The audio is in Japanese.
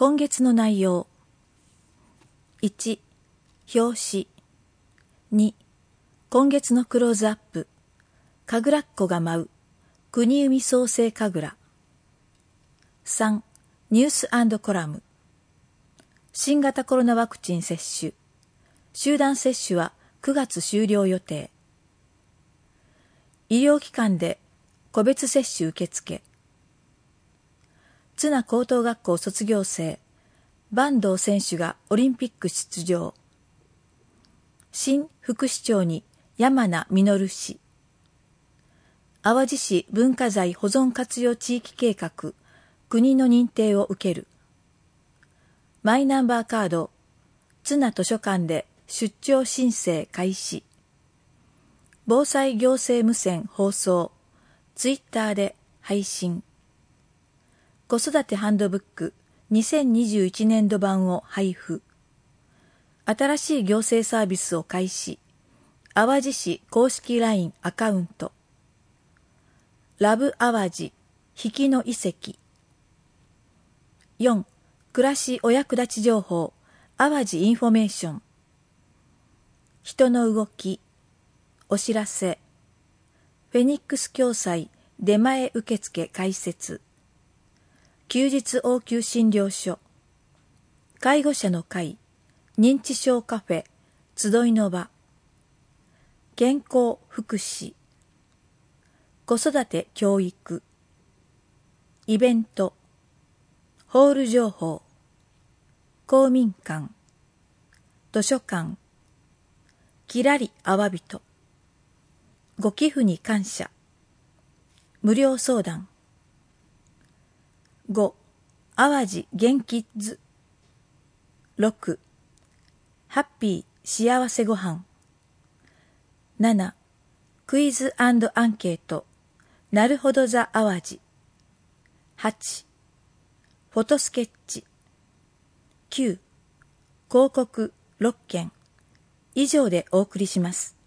今月の内容。1、表紙。2、今月のクローズアップ。神楽っ子が舞う、国生創生神楽。3、ニュース&コラム。新型コロナワクチン接種。集団接種は9月終了予定。医療機関で個別接種受付。津奈高等学校卒業生、坂東選手がオリンピック出場。新副市長に山名実氏。淡路市文化財保存活用地域計画、国の認定を受ける。マイナンバーカード、津奈図書館で出張申請開始。防災行政無線放送、ツイッターで配信。子育てハンドブック2021年度版を配布。新しい行政サービスを開始。淡路市公式 LINE アカウント。ラブ淡路、引きの遺跡。4、暮らしお役立ち情報、淡路インフォメーション。人の動き、お知らせ。フェニックス共済出前受付開設。休日応急診療所。介護者の会、認知症カフェ、集いの場。健康福祉。子育て教育。イベント。ホール情報。公民館。図書館。きらりあわびと。ご寄付に感謝。無料相談。5、淡路元キッズ。6、ハッピー幸せごはん。7、クイズ&アンケート。なるほどザ淡路。8、フォトスケッチ。9、広告6件。以上でお送りします。